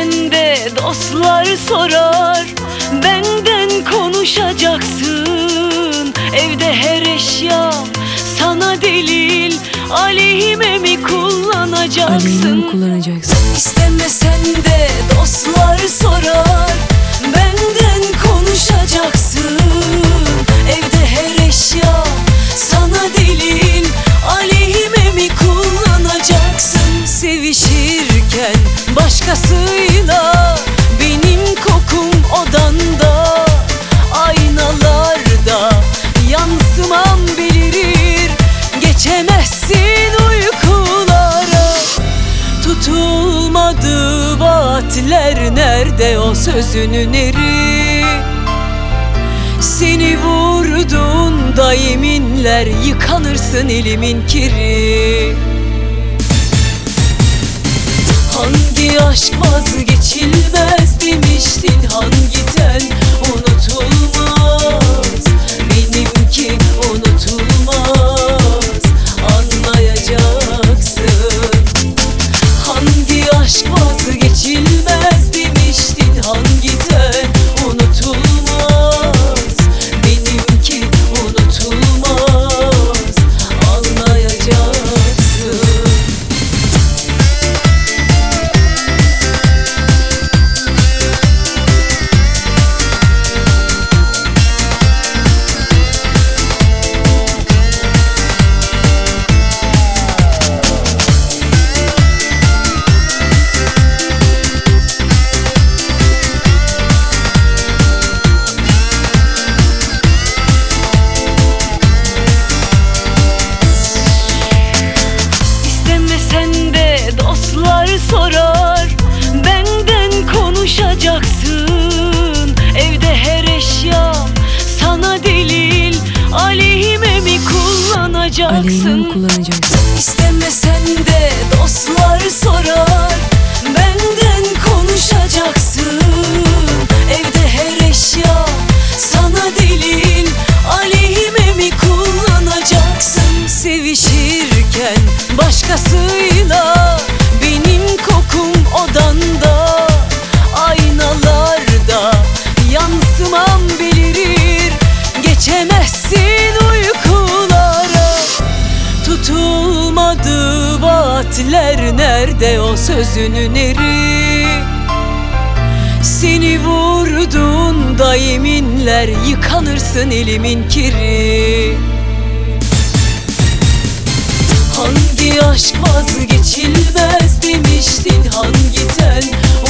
de dostlar sorar, benden konuşacaksın. Evde her eşya sana delil, aleyhime mi kullanacaksın? İstemesen de dostlar sorar, benden konuşacaksın. Evde her eşya sana delil, aleyhime mi kullanacaksın? Sevişirken başkasıyla, benim kokum odanda, aynalarda yansımam belirir. Geçemezsin uykulara. Tutulmadı vaatler, nerede o sözünün eri? Seni vurduğunda yeminler, yıkanırsın elimin kiri. Hangi aşk vazgeçilmez demiştin, hangi ten unutulmaz? Benimki unutulmaz, anlayacaksın. Hangi aşk vazgeçilmez demiştin, hangi ten unutulmaz? Benimki unutulmaz, anlayacaksın. Sorar, benden konuşacaksın. Evde her eşya sana delil, aleyhime mi kullanacaksın? İstemesen de dostlar sorar, benden konuşacaksın. Evde her eşya sana delil, aleyhime mi kullanacaksın? Sevişirken başkasıyla, benim kokum odanda, aynalarda yansımam belirir. Geçemezsin uykulara. Tutulmadı vaatler, nerede o sözünün eri? Seni vurduğunda yeminler, yıkanırsın elimin kiri. Hangi aşk vazgeçilmez demiştin, hangi ten